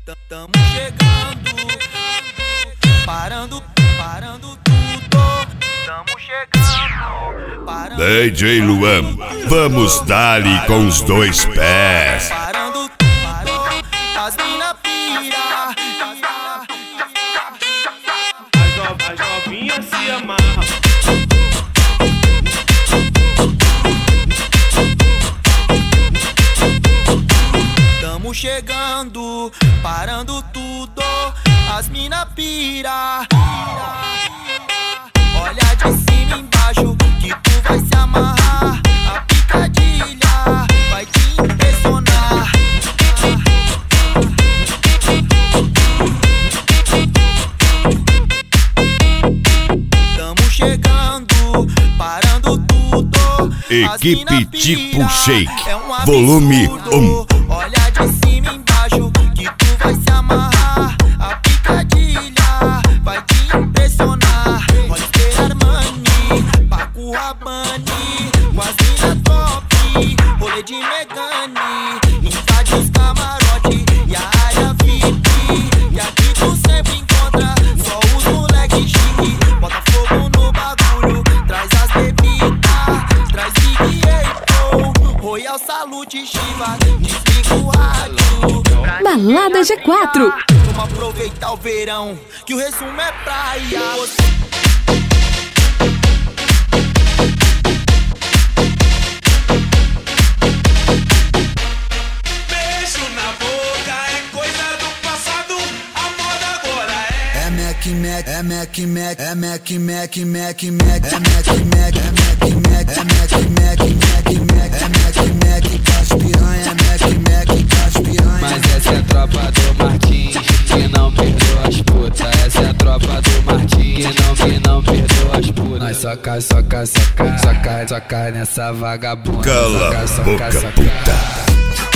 Tamo chegando, parando tudo. Tamo chegando, parando. DJ Luan, vamos dar-lhe com os dois pés. Parando, as mina pira. As novinhas se amarram. Tamo chegando, parando tudo, as mina pira. Olha de cima embaixo que tu vai se amarrar. A picadilha vai te impressionar. Tamo chegando, parando tudo. Equipe Tipo Shake, volume 1. Olha de cima embaixo que tu vai se amarrar. A picadilha vai te impressionar. Olha o Armani, Paco Rabanne, com as mina top, rolê de Megane. Invade os camarote e a área VIP. E aqui tu sempre encontra só os moleque chique. Bota fogo no bagulho, traz as bebidas, traz Big Apple, Royal Salute, Chiva. Desliga o rádio. Balada G4. Vamos aproveitar o verão, que o resumo é praia. Beijo na boca é coisa do passado. A moda agora é Mac, é Mac, é Mac, Mac, Mac, Mac, é Mac, é Mac, é Mac, caspiranha, é Mac, caspiranha. Mas essa é a tropa do Martins, que não perdoa as putas. Essa é a tropa do Martins, que não perdoa as putas. Nós soca nessa vagabunda. Cala a boca, puta.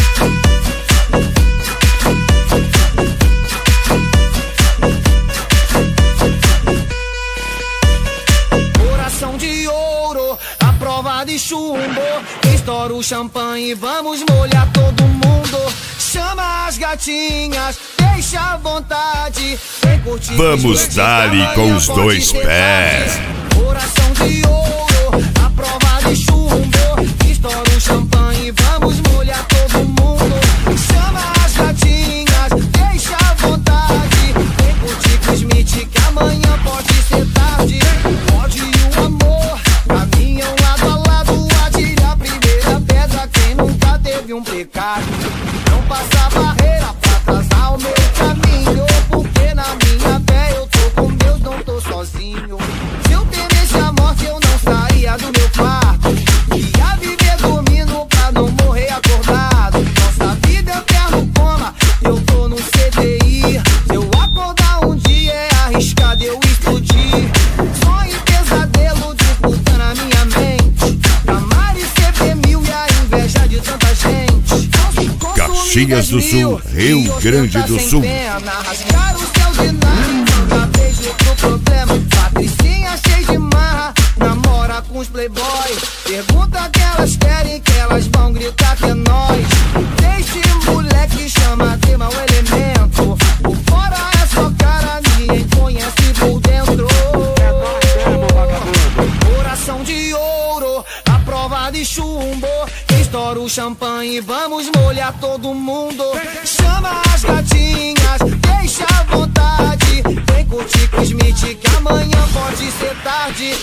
Coração de ouro, a prova de chumbo. Estoura o champanhe, vamos molhar todo mundo. Chama as gatinhas, deixa à vontade. Vem curtir. Vamos dar-lhe com os dois pés. Coração de ouro, a prova de chumbo. Estoura o champanhe, vamos molhar todo mundo. Chama as gatinhas, deixa à vontade. Vem curtir com Smith, que amanhã pode ser tarde. Pode e o amor caminham lado a lado. Atire a primeira pedra quem nunca teve um pecado. Não passa barreira pra atrasar o meu caminho, porque na minha fé eu tô com Deus, não tô sozinho. Se eu temesse a morte eu não saía do meu quarto. Ia viver dormindo pra não morrer acordado. Nossa vida é eterno coma, eu tô no CTI. Se eu acordar um dia é arriscado eu explodir. Sonho e pesadelo disputando na minha mente. Camar e CP1000 e a inveja de tanta gente. Caxias do Sul, Rio Grande do Sul. Rasgar o céu de nada, manda beijo pro problema. Patricinha cheia de marra, namora com os playboys. Pergunta que elas querem, que elas vão gritar que é nós. Deixe moleque, chama de mau elemento. Por fora é só cara, ninguém conhece por dentro. Coração de ouro, a prova de chumbo. Estoura o champanhe, vamos molhar todo mundo. Chama as gatinhas, deixa à vontade. Vem curtir com Smith, que amanhã pode ser tarde.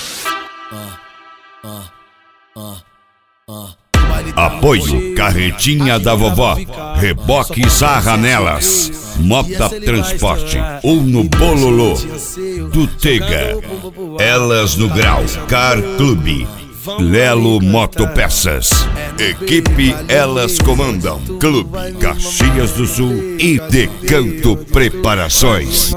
Apoio Carretinha da Vovó, Reboque e Sarra Nelas, Mota Transporte, ou no Bololô, Tutega, Elas no Grau, Car Clube, Lelo Motopeças, Equipe Elas Comandam, Clube Caxias do Sul e Decanto Preparações.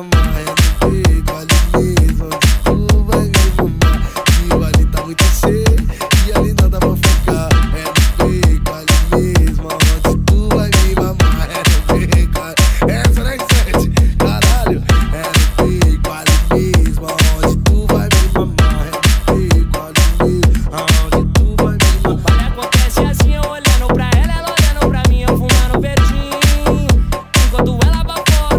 Acontece assim, eu olhando pra ela olhando pra mim, eu fumando verdinho. Enquanto ela bafora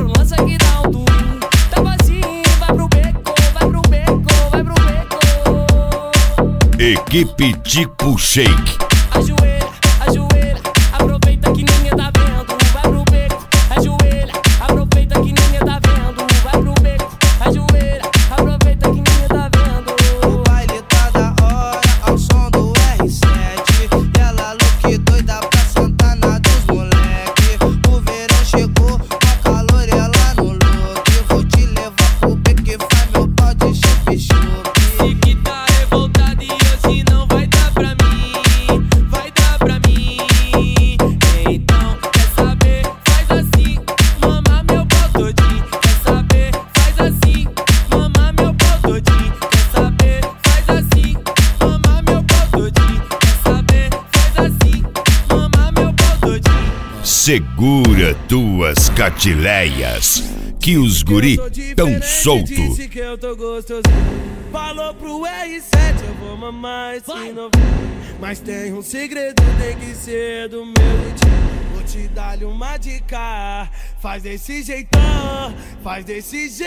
equipe tipo Shake. Ajoelha, ajoelha, aproveita que ninguém tá vendo. Vai pro beco, ajoelha, aproveita que ninguém tá vendo. Vai pro beco, ajoelha, aproveita que ninguém tá vendo. O baile tá da hora, ao som do R7. E ela louca doida pra sentar na dos moleque. O verão chegou, com a calor ela no look. Vou te levar pro beco que faz meu pau de chup-chup. Se que tá revoltado e hoje não vai dar pra mim, vai dar pra mim. Então, quer saber? Faz assim, mama meu pau todinho. Quer saber? Faz assim, mama meu pau todinho. Quer saber? Faz assim, mama meu pau todinho. Quer saber? Faz assim, mama meu pau todinho. Segura tuas catileias, que os guri tão solto. Disse que eu tô gostosinho. Falou pro R7, eu vou mamar esse novinho. Mas tem um segredo, tem que ser do meu jeitinho. Vou te dar-lhe uma dica. Faz desse jeitão, faz desse jeito.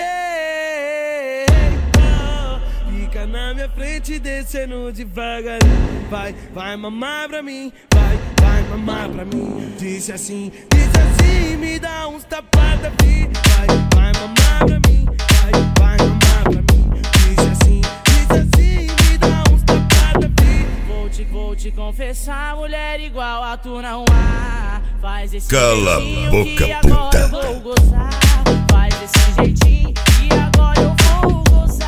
Fica na minha frente, descendo devagarinho. Vai mamar pra mim, vai mamar pra mim. Diz assim, me dá uns tapadas, fi. Vai mamar pra mim, vai mamar pra mim. Diz assim, me dá uns tapadas, fi. Vou te confessar, mulher igual a tu não há. Faz esse Cala jeitinho a boca, que agora puta. eu vou gozar. Faz esse jeitinho que agora eu vou gozar.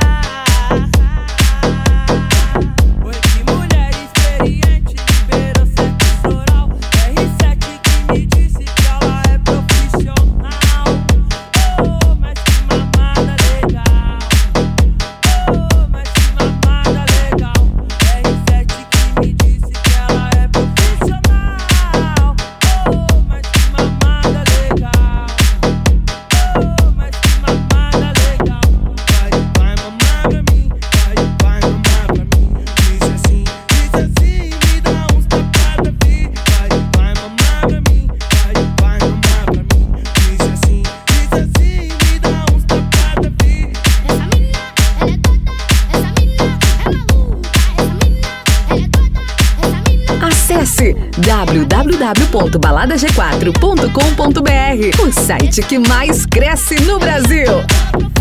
Oi, que mulher experiente, liberou sexo oral. R7 que me disse que ela é profissional. Oh, mas que mamada legal. Oh, mas que mamada legal. R7 que me disse que ela é profissional. Oh, mas que mamada legal. Oh, mas que mamada legal. Vai mamar pra mim, vai mamar pra mim. Diz assim, me dá uns tapadas, fi. Vai mamar pra mim, vai mamar pra mim. Diz assim, me dá uns tapadas, fi. Essa mina, ela é doida, essa mina é maluca. Essa mina, ela é doida, essa mina. Acesse www.baladag4.com.br, o site que mais cresce no Brasil.